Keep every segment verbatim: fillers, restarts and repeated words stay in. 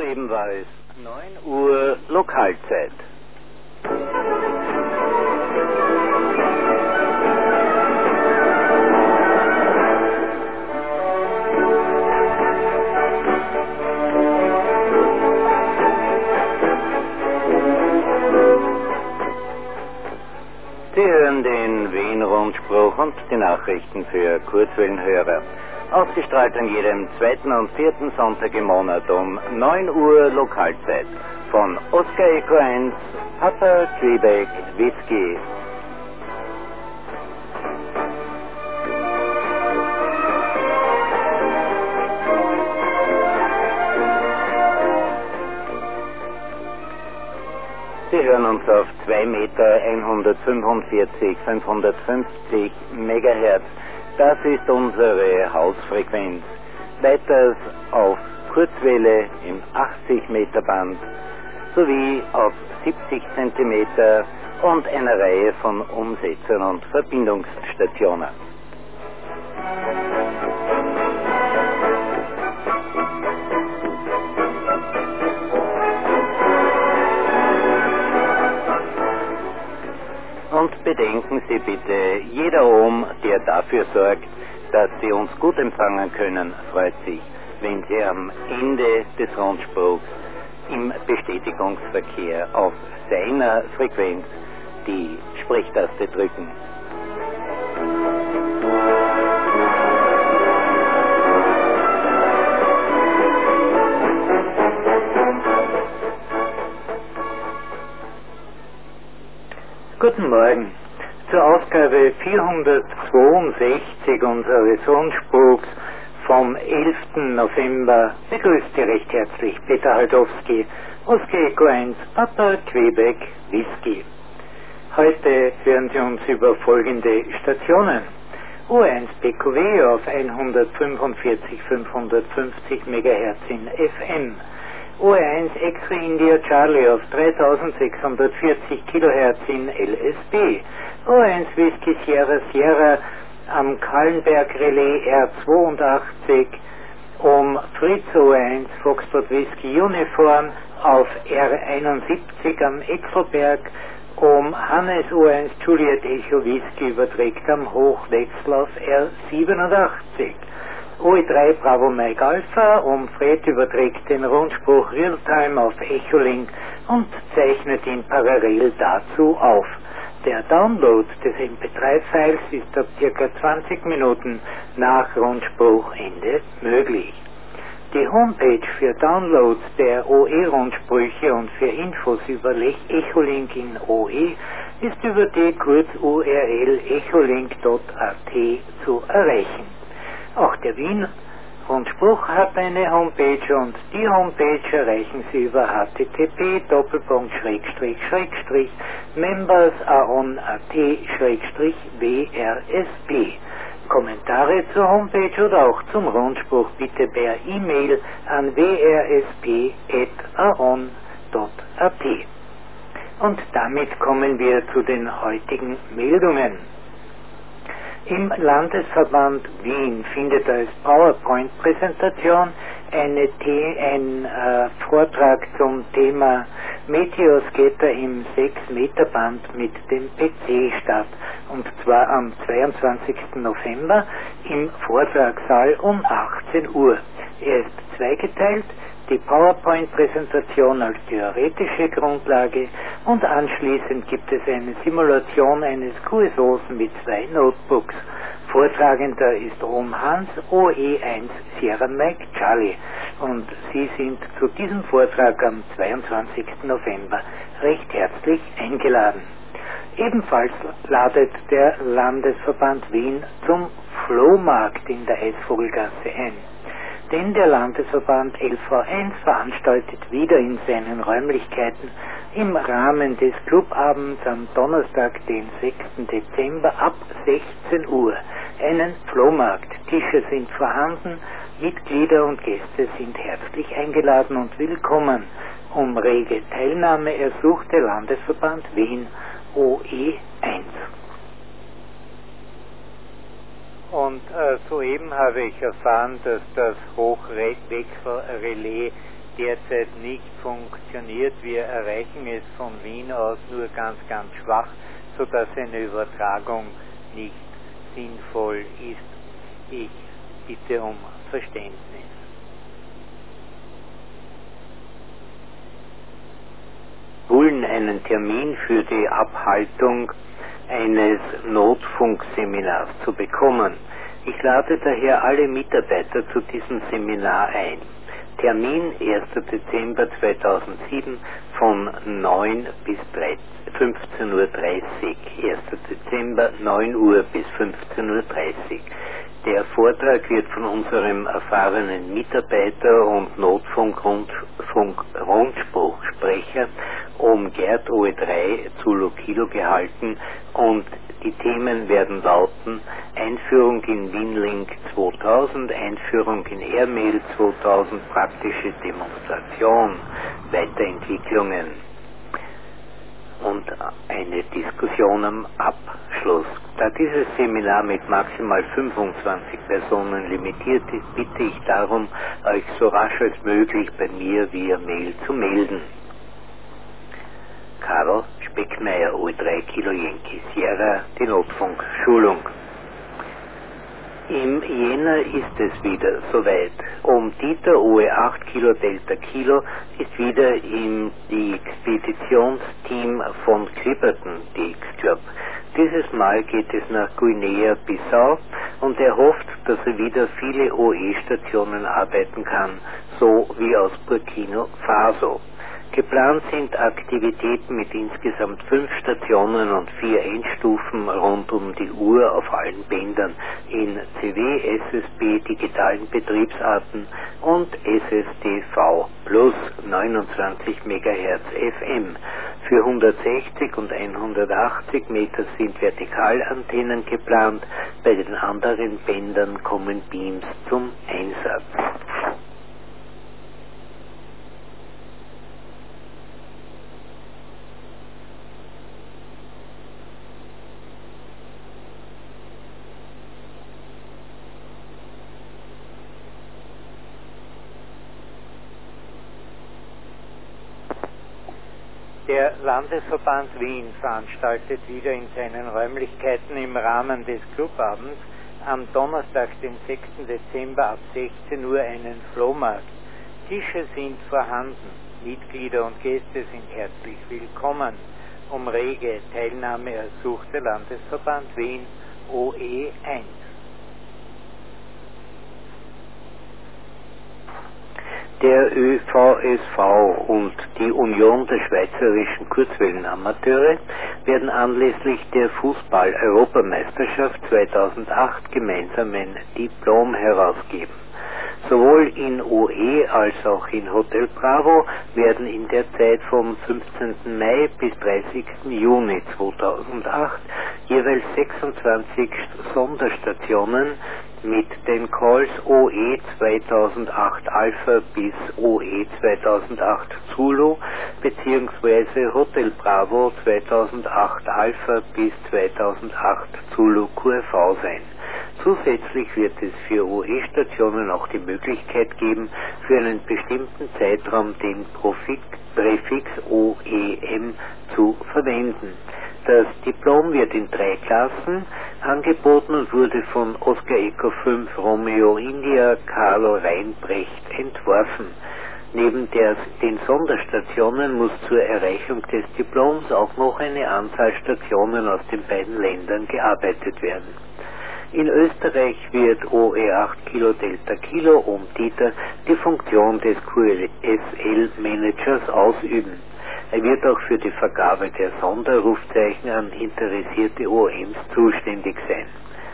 Soeben war es neun Uhr Lokalzeit. Sie hören den Wien-Rundspruch und die Nachrichten für Kurzwellenhörer. Ausgestrahlt an jedem zweiten und vierten Sonntag im Monat um neun Uhr Lokalzeit. Von Oscar Echo eins, Papa Quebec Whisky. Sie hören uns auf zwei Meter hundertfünfundvierzig, fünfhundertfünfzig Megahertz. Das ist unsere Hausfrequenz. Weiters auf Kurzwelle im achtzig Meter Band sowie auf siebzig Zentimeter und einer Reihe von Umsetzern und Verbindungsstationen. Und bedenken Sie bitte, jeder Ohm, der dafür sorgt, dass Sie uns gut empfangen können, freut sich, wenn Sie am Ende des Rundspruchs im Bestätigungsverkehr auf seiner Frequenz die Sprechtaste drücken. Guten Morgen. Zur Ausgabe vierhundertzweiundsechzig unseres Rundspruchs vom elften November begrüßt Sie recht herzlich Peter Haldowski, Oscar Echo eins, Papa Quebec Whisky. Heute hören Sie uns über folgende Stationen. U eins B Q W auf hundertfünfundvierzig, fünfhundertfünfzig Megahertz in F M. U eins X-Ray India Charlie auf dreitausendsechshundertvierzig Kilohertz in L S B. U eins Whisky Sierra Sierra am Kahlenberg Relais R zweiundachtzig um Fritz U eins Foxtrot Whisky Uniform auf R einundsiebzig am Exelberg um Hannes U eins Juliet Echo Whisky überträgt am Hochwechsel auf R siebenundachtzig. O E drei Bravo Mike Alpha um Fred überträgt den Rundspruch Realtime auf Echolink und zeichnet ihn parallel dazu auf. Der Download des M P drei Files ist ab ca. zwanzig Minuten nach Rundspruchende möglich. Die Homepage für Downloads der O E-Rundsprüche und für Infos über Echolink in O E ist über die Kurz U R L echolink punkt a t zu erreichen. Auch der Wien-Rundspruch hat eine Homepage und die Homepage erreichen Sie über h t t p Doppelpunkt Schrägstrich Schrägstrich members aon punkt a t Schrägstrich w r s p. Kommentare zur Homepage oder auch zum Rundspruch bitte per E-Mail an w r s p at aon punkt a t. Und damit kommen wir zu den heutigen Meldungen. Im Landesverband Wien findet als PowerPoint-Präsentation eine The- ein äh, Vortrag zum Thema Meteoscatter im sechs Meter Band mit dem P C statt, und zwar am zweiundzwanzigsten November im Vortragssaal um achtzehn Uhr. Er ist zweigeteilt, die PowerPoint-Präsentation als theoretische Grundlage und anschließend gibt es eine Simulation eines Q S Os mit zwei Notebooks. Vortragender ist Ohm Hans, O E eins Sierra Mike Charlie, und Sie sind zu diesem Vortrag am zweiundzwanzigsten November recht herzlich eingeladen. Ebenfalls ladet der Landesverband Wien zum Flohmarkt in der Eisvogelgasse ein. Denn der Landesverband L V eins veranstaltet wieder in seinen Räumlichkeiten im Rahmen des Clubabends am Donnerstag, den sechsten Dezember ab sechzehn Uhr einen Flohmarkt. Tische sind vorhanden, Mitglieder und Gäste sind herzlich eingeladen und willkommen. Um rege Teilnahme ersucht der Landesverband Wien O E eins. Und äh, soeben habe ich erfahren, dass das Hochwechselrelais derzeit nicht funktioniert. Wir erreichen es von Wien aus nur ganz, ganz schwach, sodass eine Übertragung nicht sinnvoll ist. Ich bitte um Verständnis. Holen einen Termin für die Abhaltung eines Notfunkseminars zu bekommen. Ich lade daher alle Mitarbeiter zu diesem Seminar ein. Termin erster Dezember zweitausendsieben von neun bis fünfzehn Uhr dreißig. erster Dezember neun Uhr bis fünfzehn Uhr dreißig. Der Vortrag wird von unserem erfahrenen Mitarbeiter und Notfunk-Rundspruchsprecher um Gerd O E drei Zulu Kilo gehalten und die Themen werden lauten: Einführung in WinLink zweitausend, Einführung in AirMail zweitausend, praktische Demonstration, Weiterentwicklungen und eine Diskussion am Abschluss. Da dieses Seminar mit maximal fünfundzwanzig Personen limitiert ist, bitte ich darum, euch so rasch als möglich bei mir via Mail zu melden. Karl Speckmeier, O E drei Kilo Yankee Sierra, die Notfunkschulung. Im Jänner ist es wieder soweit. Um Dieter O E acht Kilo Delta Kilo ist wieder im die Expeditionsteam von Clipperton die X-Club. Dieses Mal geht es nach Guinea-Bissau und er hofft, dass er wieder viele O E-Stationen arbeiten kann, so wie aus Burkina Faso. Geplant sind Aktivitäten mit insgesamt fünf Stationen und vier Endstufen rund um die Uhr auf allen Bändern in C W, S S B, digitalen Betriebsarten und S S D V plus neunundzwanzig Megahertz F M. Für hundertsechzig und hundertachtzig Meter sind Vertikalantennen geplant, bei den anderen Bändern kommen Beams zum Einsatz. Der Landesverband Wien veranstaltet wieder in seinen Räumlichkeiten im Rahmen des Clubabends am Donnerstag, den sechsten Dezember ab sechzehn Uhr einen Flohmarkt. Tische sind vorhanden, Mitglieder und Gäste sind herzlich willkommen. Um rege Teilnahme ersucht der Landesverband Wien O E eins. Der Ö V S V und die Union der Schweizerischen Kurzwellenamateure werden anlässlich der Fußball-Europameisterschaft zweitausendacht gemeinsam ein Diplom herausgeben. Sowohl in O E als auch in Hotel Bravo werden in der Zeit vom fünfzehnten Mai bis dreißigsten Juni zweitausendacht jeweils sechsundzwanzig Sonderstationen mit den Calls O E zweitausendacht Alpha bis O E zweitausendacht Zulu bzw. Hotel Bravo zweitausendacht Alpha bis zweitausendacht Zulu Q R V sein. Zusätzlich wird es für O E-Stationen auch die Möglichkeit geben, für einen bestimmten Zeitraum den Präfix O E M zu verwenden. Das Diplom wird in drei Klassen angeboten und wurde von Oscar Echo fünf Romeo India Carlo Reinbrecht entworfen. Neben der, den Sonderstationen muss zur Erreichung des Diploms auch noch eine Anzahl Stationen aus den beiden Ländern gearbeitet werden. In Österreich wird O E acht Kilo Delta Kilo um Dieter die Funktion des Q S L-Managers ausüben. Er wird auch für die Vergabe der Sonderrufzeichen an interessierte O E Ms zuständig sein.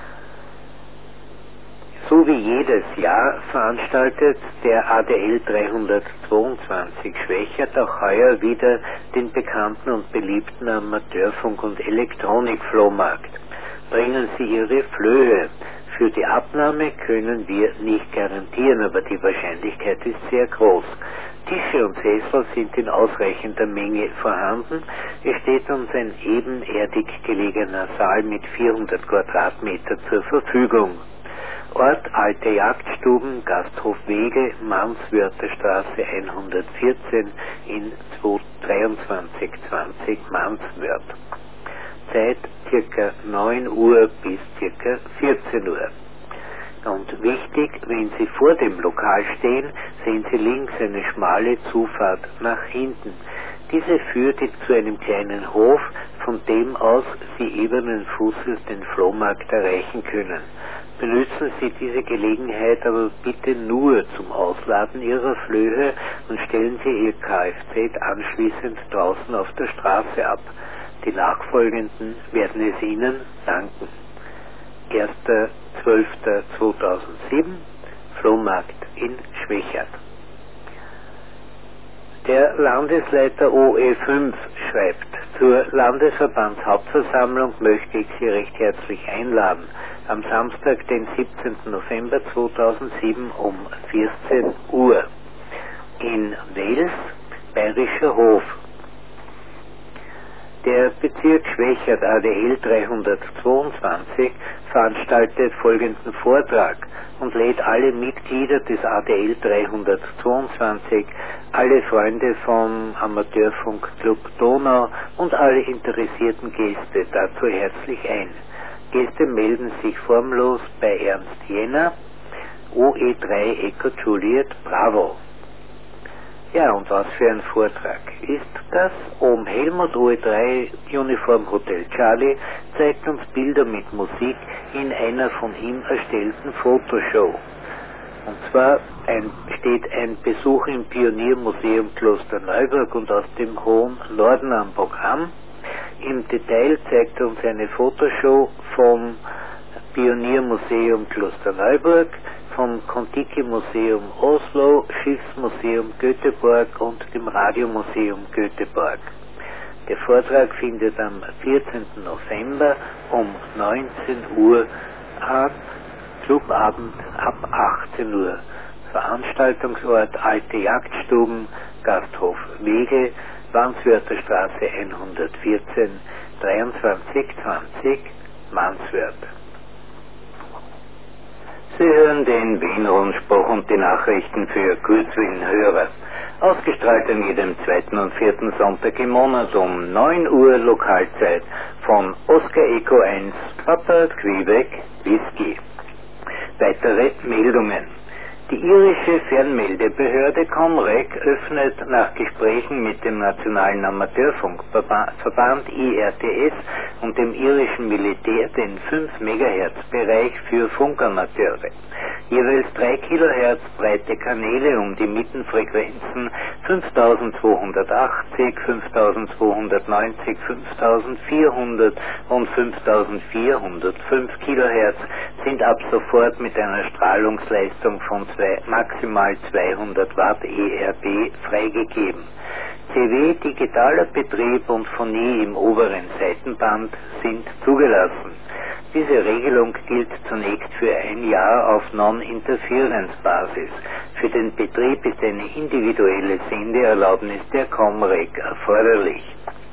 So wie jedes Jahr veranstaltet der A D L dreihundertzweiundzwanzig Schwächert auch heuer wieder den bekannten und beliebten Amateurfunk- und Elektronik-Flohmarkt. Bringen Sie Ihre Flöhe. Für die Abnahme können wir nicht garantieren, aber die Wahrscheinlichkeit ist sehr groß. Tische und Sessel sind in ausreichender Menge vorhanden. Es steht uns ein ebenerdig gelegener Saal mit vierhundert Quadratmeter zur Verfügung. Ort Alte Jagdstuben, Gasthof Wege, Manswörterstraße hundertvierzehn in dreiundzwanzig zwanzig Manswörth. Zeit ca. neun Uhr bis ca. vierzehn Uhr. Und wichtig, wenn Sie vor dem Lokal stehen, sehen Sie links eine schmale Zufahrt nach hinten. Diese führt zu einem kleinen Hof, von dem aus Sie ebenen Fußes den Flohmarkt erreichen können. Benützen Sie diese Gelegenheit aber bitte nur zum Ausladen Ihrer Flöhe und stellen Sie Ihr Kfz anschließend draußen auf der Straße ab. Die Nachfolgenden werden es Ihnen danken. erster zwölfter zweitausendsieben, Flohmarkt in Schwechat. Der Landesleiter O E fünf schreibt, zur Landesverbandshauptversammlung möchte ich Sie recht herzlich einladen. Am Samstag, den siebzehnten November zweitausendsieben um vierzehn Uhr in Wels, Bayerischer Hof. Der Bezirk Schwechat A D L dreihundertzweiundzwanzig veranstaltet folgenden Vortrag und lädt alle Mitglieder des A D L dreihundertzweiundzwanzig, alle Freunde vom Amateurfunkclub Donau und alle interessierten Gäste dazu herzlich ein. Gäste melden sich formlos bei Ernst Jenner, O E drei Echo Juliet Bravo. Ja, und was für ein Vortrag ist das? Ohm Helmut O E drei Uniform Hotel Charlie zeigt uns Bilder mit Musik in einer von ihm erstellten Fotoshow. Und zwar ein, steht ein Besuch im Pioniermuseum Klosterneuburg und aus dem hohen Norden am Programm. Im Detail zeigt er uns eine Fotoshow vom Pioniermuseum Klosterneuburg, vom Kontiki-Museum Oslo, Schiffsmuseum Göteborg und dem Radiomuseum Göteborg. Der Vortrag findet am vierzehnten November um neunzehn Uhr statt, Clubabend ab achtzehn Uhr. Veranstaltungsort Alte Jagdstuben, Gasthof Wege, Manswörterstraße hundertvierzehn, dreiundzwanzig zwanzig, Manswörth. Sie hören den Wien-Rundspruch und die Nachrichten für Kurzwellenhörer. Ausgestrahlt an jedem zweiten und vierten Sonntag im Monat um neun Uhr Lokalzeit von Oscar Echo eins, Papa Quebec, Whisky. Weitere Meldungen. Die irische Fernmeldebehörde Comreg öffnet nach Gesprächen mit dem Nationalen Amateurfunkverband I R T S und dem irischen Militär den fünf Megahertz Bereich für Funkamateure. Jeweils drei Kilohertz breite Kanäle um die Mittenfrequenzen fünftausendzweihundertachtzig, fünftausendzweihundertneunzig, fünftausendvierhundert und fünftausendvierhundertfünf Kilohertz sind ab sofort mit einer Strahlungsleistung von zwei, maximal zweihundert Watt E R B freigegeben. C W, digitaler Betrieb und Phonie im oberen Seitenband sind zugelassen. Diese Regelung gilt zunächst für ein Jahr auf Non-Interference-Basis. Für den Betrieb ist eine individuelle Sendeerlaubnis der Comreg erforderlich.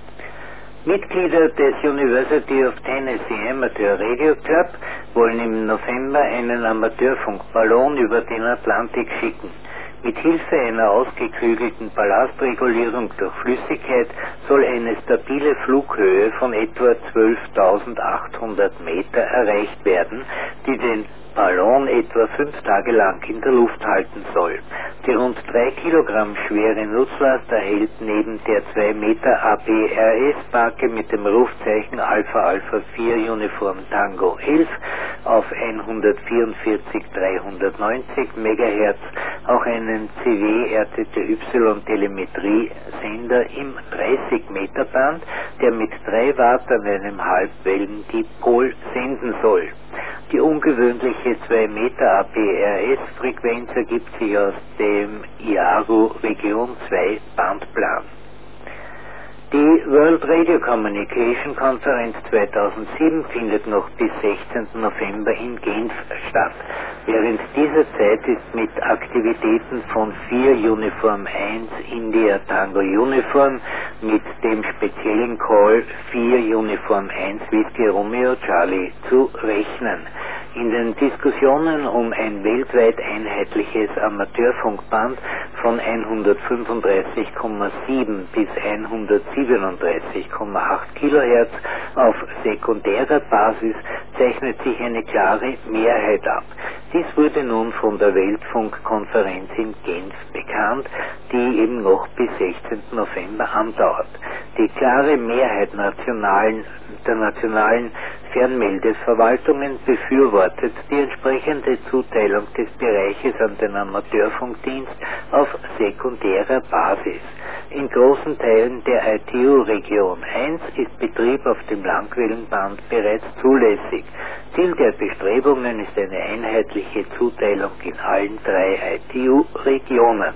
Mitglieder des University of Tennessee Amateur Radio Club wollen im November einen Amateurfunkballon über den Atlantik schicken. Mit Hilfe einer ausgeklügelten Ballastregulierung durch Flüssigkeit soll eine stabile Flughöhe von etwa zwölftausendachthundert Meter erreicht werden, die den Ballon etwa fünf Tage lang in der Luft halten soll. Die rund drei Kilogramm schwere Nutzlast erhält neben der zwei Meter A B R S-Barke mit dem Rufzeichen Alpha Alpha vier Uniform Tango elf auf hundertvierundvierzig dreihundertneunzig Megahertz auch einen C W R T T Y-Telemetrie-Sender im dreißig Meter Band, der mit drei Watt an einem Halbwellendipol senden soll. Die ungewöhnliche zwei Meter A B R S-Frequenz ergibt sich aus dem I A R U Region zwei Bandplan. Die World Radio Communication Konferenz zweitausendsieben findet noch bis sechzehnten November in Genf statt. Während dieser Zeit ist mit Aktivitäten von vier Uniform eins India Tango Uniform mit dem speziellen Call vier Uniform eins Whisky Romeo Charlie zu rechnen. In den Diskussionen um ein weltweit einheitliches Amateurfunkband von hundertfünfunddreißig Komma sieben bis hundertsiebenunddreißig Komma acht Kilohertz auf sekundärer Basis zeichnet sich eine klare Mehrheit ab. Dies wurde nun von der Weltfunkkonferenz in Genf bekannt, die eben noch bis sechzehnten November andauert. Die klare Mehrheit nationalen, der nationalen Fernmeldeverwaltungen befürwortet die entsprechende Zuteilung des Bereiches an den Amateurfunkdienst auf sekundärer Basis. In großen Teilen der I T U-Region eins ist Betrieb auf dem Langwellenband bereits zulässig. Ziel der Bestrebungen ist eine einheitliche Zuteilung in allen drei I T U-Regionen.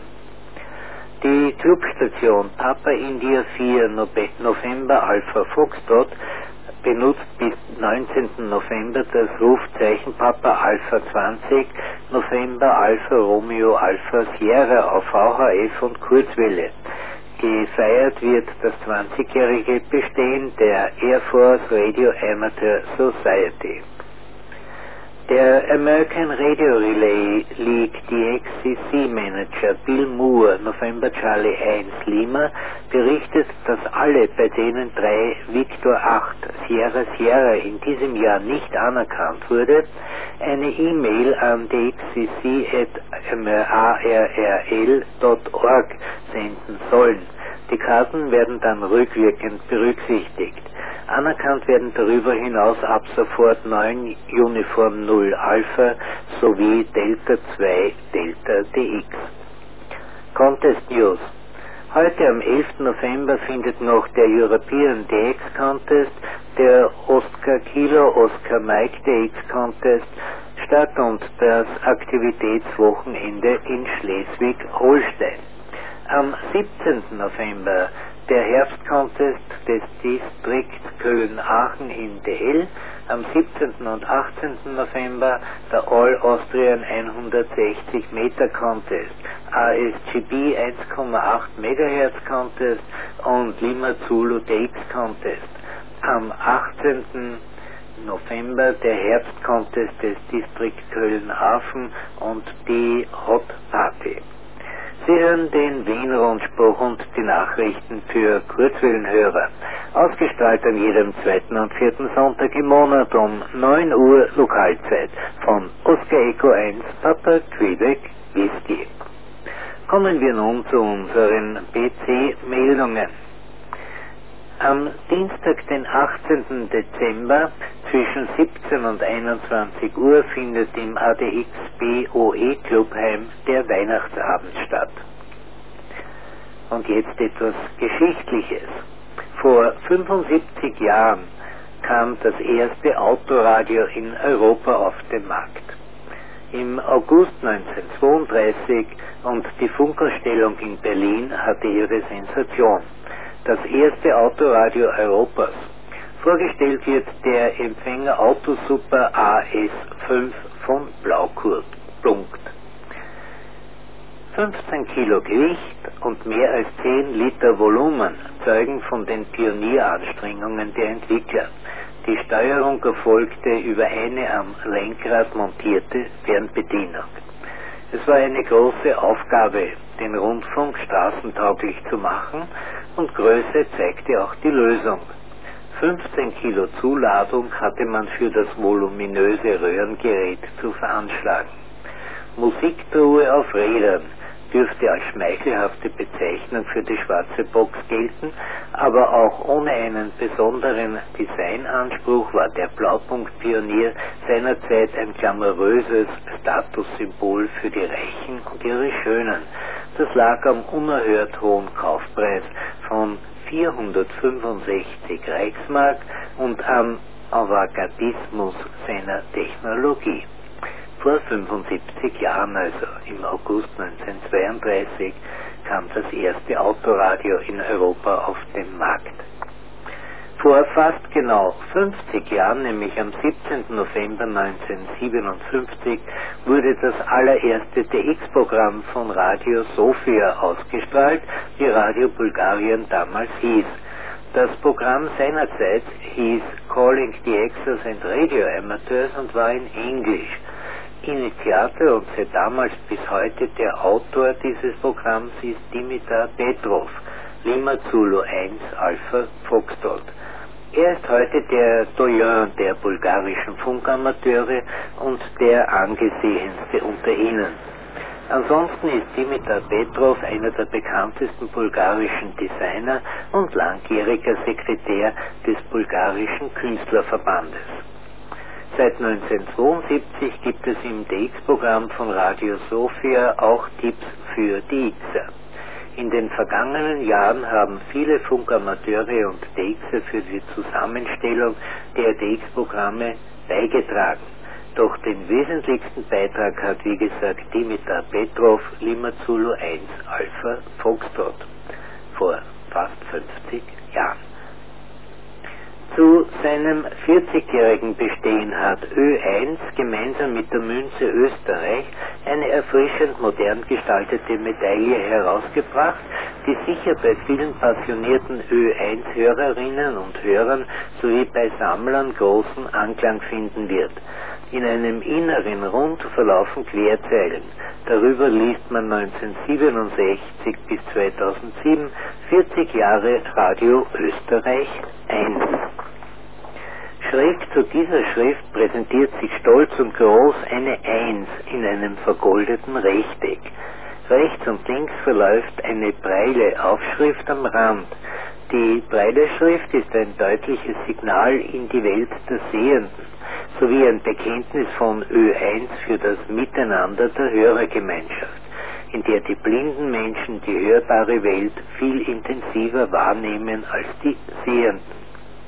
Die Clubstation Papa India vier November Alpha Foxtrot benutzt bis neunzehnten November das Rufzeichen Papa Alpha zwanzig November Alpha Romeo Alpha Sierra auf V H F und Kurzwelle. Gefeiert wird das zwanzigjährige Bestehen der Air Force Radio Amateur Society. Der American Radio Relay League D X C C Manager Bill Moore, November Charlie eins Lima, berichtet, dass alle, bei denen drei Victor acht Sierra Sierra in diesem Jahr nicht anerkannt wurde, eine E-Mail an d x c c at a r r l punkt org senden sollen. Die Karten werden dann rückwirkend berücksichtigt. Anerkannt werden darüber hinaus ab sofort neun Uniform null Alpha sowie Delta zwei Delta D X. Contest News. Heute am elften November findet noch der European D X Contest, der Oscar Kilo Oscar Mike D X Contest statt und das Aktivitätswochenende in Schleswig-Holstein. Am siebzehnten November der Herbstcontest des Distrikts Köln-Aachen in D L, am siebzehnten und achtzehnten November der All-Austrian hundertsechzig Meter Contest, A S G B eins Komma acht Megahertz Contest und Lima Zulu D X Contest. Am achtzehnten November der Herbstcontest des Distrikts Köln-Aachen und die Hot Party. Sie hören den Wien-Rundspruch und die Nachrichten für Kurzwellenhörer, ausgestrahlt an jedem zweiten und vierten Sonntag im Monat um neun Uhr Lokalzeit von Oscar Echo eins Papa Quebec Whisky. Kommen wir nun zu unseren P C-Meldungen. Am Dienstag, den achtzehnten Dezember zwischen siebzehn und einundzwanzig Uhr findet im A D X B O E Clubheim der Weihnachtsabend statt. Und jetzt etwas Geschichtliches. Vor fünfundsiebzig Jahren kam das erste Autoradio in Europa auf den Markt. Im August neunzehnhundertzweiunddreißig und die Funkausstellung in Berlin hatte ihre Sensation. Das erste Autoradio Europas. Vorgestellt wird der Empfänger Autosuper A S fünf von Blaukurt. fünfzehn Kilo Gewicht und mehr als zehn Liter Volumen zeugen von den Pionieranstrengungen der Entwickler. Die Steuerung erfolgte über eine am Lenkrad montierte Fernbedienung. Es war eine große Aufgabe, den Rundfunk straßentauglich zu machen, und Größe zeigte auch die Lösung. fünfzehn Kilo Zuladung hatte man für das voluminöse Röhrengerät zu veranschlagen. Musiktruhe auf Rädern dürfte als schmeichelhafte Bezeichnung für die schwarze Box gelten, aber auch ohne einen besonderen Designanspruch war der Blaupunkt-Pionier seinerzeit ein glamouröses Statussymbol für die Reichen und ihre Schönen. Das lag am unerhört hohen Kaufpreis von vierhundertfünfundsechzig Reichsmark und am Avantgardismus seiner Technologie. Vor fünfundsiebzig Jahren, also im August neunzehnhundertzweiunddreißig, kam das erste Autoradio in Europa auf den Markt. Vor fast genau fünfzig Jahren, nämlich am siebzehnten November neunzehnhundertsiebenundfünfzig, wurde das allererste D X-Programm von Radio Sofia ausgestrahlt, wie Radio Bulgarien damals hieß. Das Programm seinerzeit hieß Calling the Actors and Radio Amateurs und war in Englisch. Initiator und seit damals bis heute der Autor dieses Programms ist Dimitar Petrov, Lima Zulu eins Alpha Foxtrot. Er ist heute der Doyen der bulgarischen Funkamateure und der angesehenste unter ihnen. Ansonsten ist Dimitar Petrov einer der bekanntesten bulgarischen Designer und langjähriger Sekretär des bulgarischen Künstlerverbandes. Seit neunzehnhundertzweiundsiebzig gibt es im D X-Programm von Radio Sofia auch Tipps für D Xer. In den vergangenen Jahren haben viele Funkamateure und D Xer für die Zusammenstellung der D X-Programme beigetragen. Doch den wesentlichsten Beitrag hat, wie gesagt, Dimitar Petrov, Lima Zulu eins Alpha Foxtrot vor fast fünfzig Jahren. Zu seinem vierzigjährigen Bestehen hat Ö eins gemeinsam mit der Münze Österreich eine erfrischend modern gestaltete Medaille herausgebracht, die sicher bei vielen passionierten Ö eins Hörerinnen und Hörern sowie bei Sammlern großen Anklang finden wird. In einem inneren Rund verlaufen Querzeilen. Darüber liest man neunzehnhundertsiebenundsechzig bis zweitausendsieben vierzig Jahre Radio Österreich eins. Schräg zu dieser Schrift präsentiert sich stolz und groß eine eins in einem vergoldeten Rechteck. Rechts und links verläuft eine breile Aufschrift am Rand. Die breile Schrift ist ein deutliches Signal in die Welt der Sehenden, sowie ein Bekenntnis von Ö eins für das Miteinander der Hörergemeinschaft, in der die blinden Menschen die hörbare Welt viel intensiver wahrnehmen als die Sehenden.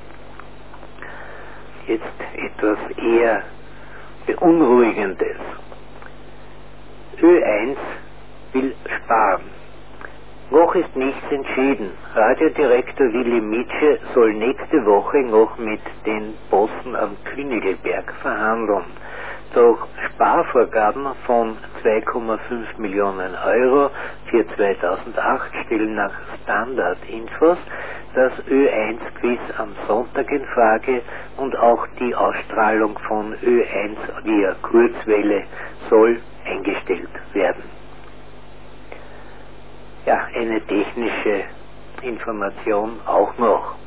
Jetzt etwas eher Beunruhigendes. Ö eins will sparen. Noch ist nichts entschieden. Radiodirektor Willy Mitsche soll nächste Woche noch mit den Bossen am Königelberg verhandeln. Doch Sparvorgaben von zwei Komma fünf Millionen Euro für zweitausendacht stellen nach Standardinfos das Ö eins Quiz am Sonntag in Frage und auch die Ausstrahlung von Ö eins via Kurzwelle soll eingestellt werden. Ja, eine technische Information auch noch.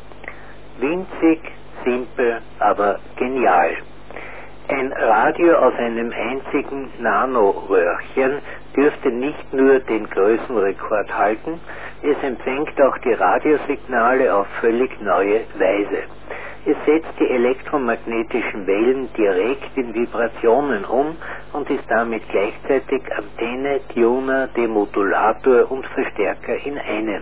Winzig, simpel, aber genial. Ein Radio aus einem einzigen Nanoröhrchen dürfte nicht nur den Größenrekord halten, es empfängt auch die Radiosignale auf völlig neue Weise. Es setzt die elektromagnetischen Wellen direkt in Vibrationen um und ist damit gleichzeitig Antenne, Tuner, Demodulator und Verstärker in einem.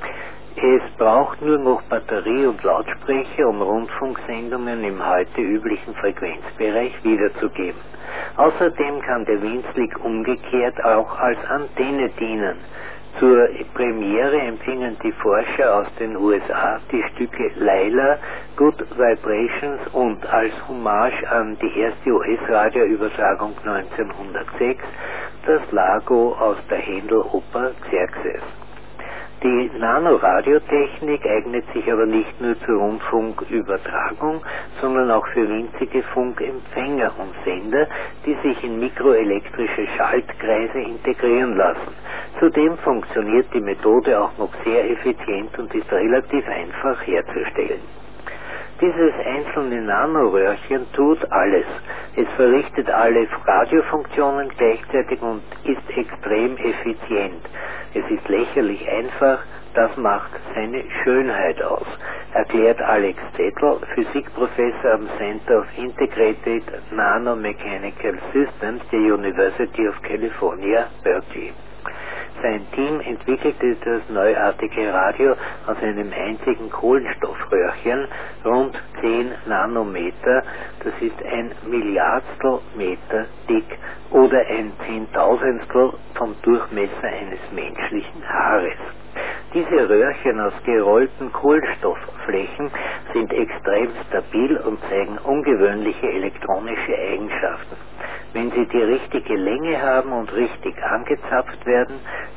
Es braucht nur noch Batterie und Lautsprecher, um Rundfunksendungen im heute üblichen Frequenzbereich wiederzugeben. Außerdem kann der Winzlig umgekehrt auch als Antenne dienen. Zur Premiere empfingen die Forscher aus den U S A die Stücke Laila, Good Vibrations und als Hommage an die erste U S-Radioübertragung neunzehnhundertsechs das Lago aus der Händel-Oper Xerxes. Die Nanoradiotechnik eignet sich aber nicht nur zur Rundfunkübertragung, sondern auch für winzige Funkempfänger und Sender, die sich in mikroelektrische Schaltkreise integrieren lassen. Zudem funktioniert die Methode auch noch sehr effizient und ist relativ einfach herzustellen. Dieses einzelne Nanoröhrchen tut alles. Es verrichtet alle Radiofunktionen gleichzeitig und ist extrem effizient. Es ist lächerlich einfach, das macht seine Schönheit aus, erklärt Alex Zettel, Physikprofessor am Center of Integrated Nanomechanical Systems der University of California, Berkeley. Sein Team entwickelte das neuartige Radio aus einem einzigen Kohlenstoffröhrchen, rund zehn Nanometer, das ist ein Milliardstel Meter dick oder ein Zehntausendstel vom Durchmesser eines menschlichen Haares. Diese Röhrchen aus gerollten Kohlenstoffflächen sind extrem stabil und zeigen ungewöhnliche elektronische Eigenschaften. Wenn sie die richtige Länge haben und richtig angezapft werden,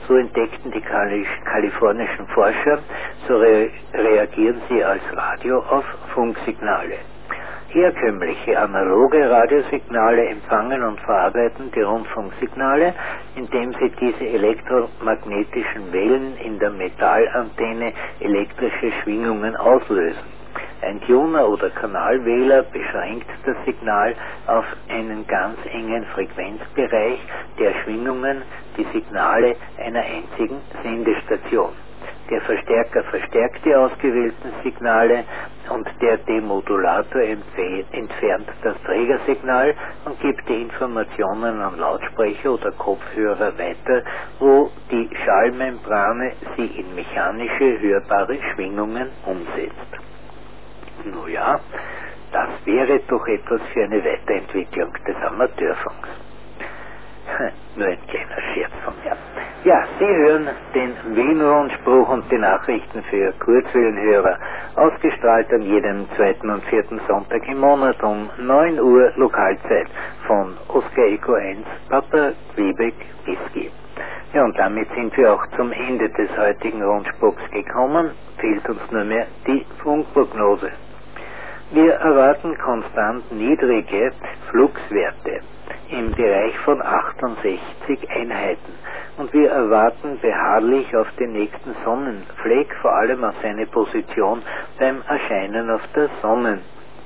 So entdeckten die kalifornischen Forscher, so re reagieren sie als Radio auf Funksignale. Herkömmliche analoge Radiosignale empfangen und verarbeiten die Rundfunksignale, indem sie diese elektromagnetischen Wellen in der Metallantenne elektrische Schwingungen auslösen. Ein Tuner oder Kanalwähler beschränkt das Signal auf einen ganz engen Frequenzbereich der Schwingungen, die Signale einer einzigen Sendestation. Der Verstärker verstärkt die ausgewählten Signale und der Demodulator entfernt das Trägersignal und gibt die Informationen an Lautsprecher oder Kopfhörer weiter, wo die Schallmembrane sie in mechanische, hörbare Schwingungen umsetzt. Nun ja, das wäre doch etwas für eine Weiterentwicklung des Amateurfunks. Nur ein kleiner Scherz von mir. Ja, Sie hören den Wien-Rundspruch und die Nachrichten für Kurzwellenhörer, ausgestrahlt an jedem zweiten und vierten Sonntag im Monat um neun Uhr Lokalzeit von Oscar Echo eins, Papa Quebec Whisky. Ja, und damit sind wir auch zum Ende des heutigen Rundspruchs gekommen. Fehlt uns nur mehr die Funkprognose. Wir erwarten konstant niedrige Fluxwerte im Bereich von achtundsechzig Einheiten und wir erwarten beharrlich auf den nächsten Sonnenfleck, vor allem auf seine Position beim Erscheinen auf der Sonnenscheibe.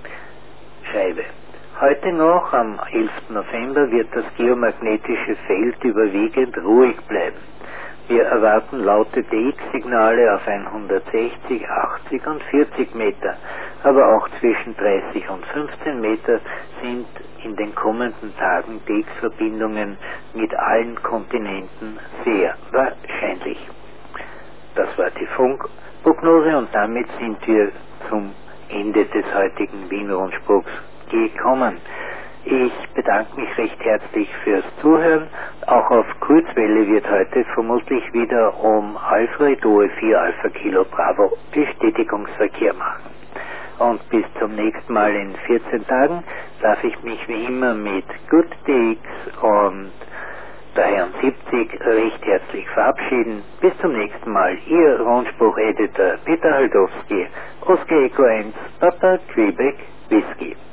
Heute noch, am elften November, wird das geomagnetische Feld überwiegend ruhig bleiben. Wir erwarten laute D X-Signale auf hundertsechzig, achtzig und vierzig Meter, aber auch zwischen dreißig und fünfzehn Meter sind in den kommenden Tagen D X-Verbindungen mit allen Kontinenten sehr wahrscheinlich. Das war die Funkprognose und damit sind wir zum Ende des heutigen Wien-Rundspruchs gekommen. Ich bedanke mich recht herzlich fürs Zuhören. Auch auf Kurzwelle wird heute vermutlich wieder um Alfred O E vier Alpha Kilo Bravo Bestätigungsverkehr machen. Und bis zum nächsten Mal in vierzehn Tagen darf ich mich wie immer mit Good D X und dreiundsiebzig recht herzlich verabschieden. Bis zum nächsten Mal. Ihr Rundspruch-Editor Peter Haldowski, Oscar Echo eins, Papa Quebec Whisky.